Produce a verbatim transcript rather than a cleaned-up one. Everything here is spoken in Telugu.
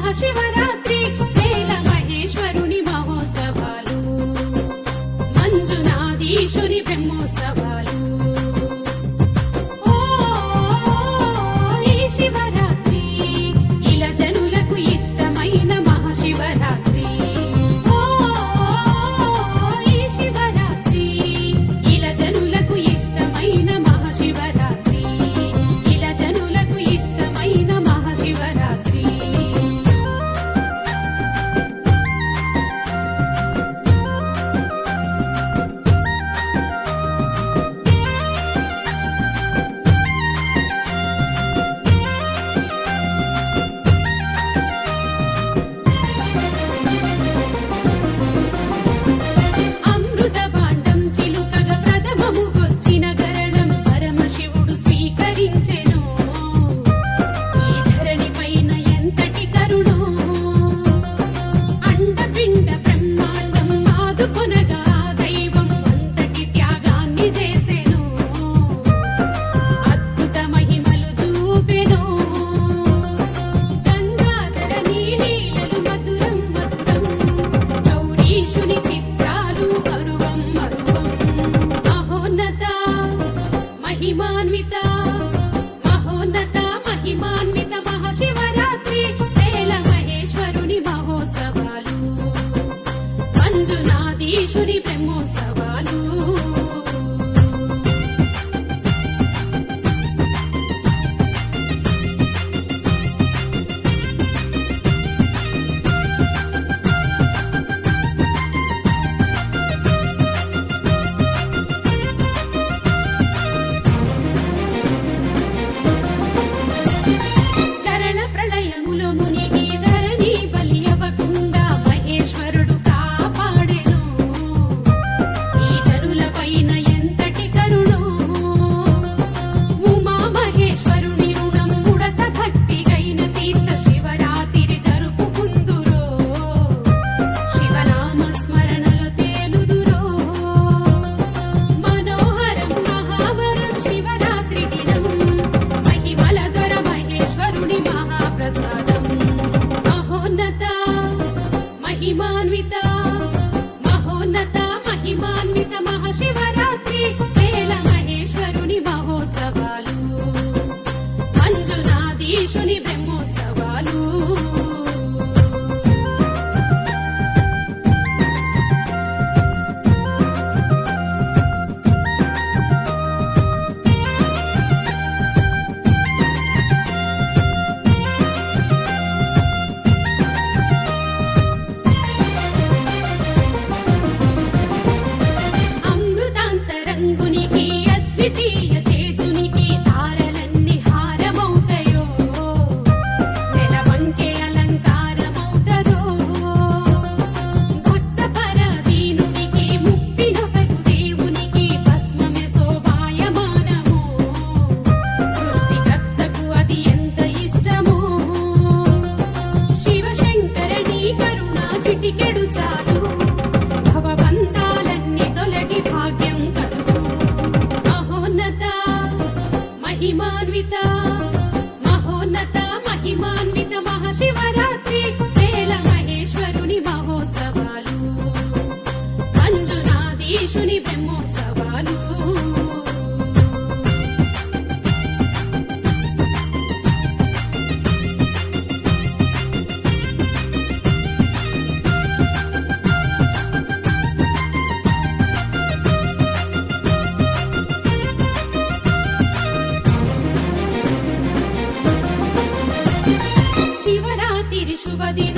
మహాశివరాత్రి వేల మహేశ్వరుని మహోత్సవాలు మంజునాథీశుని బ్రహ్మోత్సవాలు ఓ ఈ శివరాత్రి ఇలా జనులకు ఇష్టమైన మహాశివరాత్రి ఓ ఈ శివరాత్రి ఇలా జనులకు ఇష్టమైన మహాశివరాత్రి ఇలా జనులకు ఇష్టమైన మహాశివరాత్రి అమృత భాండం చిలుకగా ప్రథమముగొచ్చిన గరళం పరమశివుడు స్వీకరించెను ఈ ధరణి పైన ఎంతటి కరుణో అండపిండ బ్రహ్మాండం ఆదుకొనగా దైవం అంతటి త్యాగాన్ని చేసెను అద్భుత మహిమలు చూపెను గంగాధర నీలీలలు మధురం మధురం గౌరీశుని చిత్రాలు కరువం మరువం మహోన్నత మహిమాన్విత మహోన్నత మహిమాన్విత మహాశివరాత్రి వేల మహేశ్వరుని మహోత్సవాలు మంజునాథీశుని బ్రహ్మోత్సవాలు కరళ ప్రళయములో మునిగి ధరణి బలి అవ్వకుండా మహేశ్వరుడు కాపాడెను ఈ జనుల పైన ఎంతటి కరుణో ఉమా మహేశ్వరుని రుణం ఉడత భక్తిగైన తీర్చ శివరాత్రి జరుపుకుందురో శివనామ స్మరణలో తేలుదురో మనోహరం మహావరం శివరాత్రి దినం మహిమల దొర మహేశ్వరుని మహాప్రసాదం మహోన్నత మహిమాన్విత మహోన్నత మహిమాన్విత మహాశివరాత్రి వేల మహేశ్వరుని మహోత్సవాలు మంజునాథీశుని బ్రహ్మోత్సవాలు అమృతాంతరంగునికి అద్వితీయ తేజునికి తారలన్నీ హారమవుతాయో నెలవంకే అలంకారమవుతదో భక్త పరదీనునికి ముక్తి నొసగు దేవునికి భస్మమే శోభాయమానమో సృష్టికర్తకు అది ఎంత ఇష్టమో శివశంకరణి కరుణ చిటికెడు చాలు భవబంధాలన్నీ తొలగి భాగ్యం కలుగు మహోన్నత మహిమాన్విత మహోన్నత మహిమాన్విత మహాశివరాత్రి వేల మహేశ్వరుని మహోత్సవాలు మంజునాథీశుని బ్రహ్మోత్సవాలు శివరాత్రి శుభదిన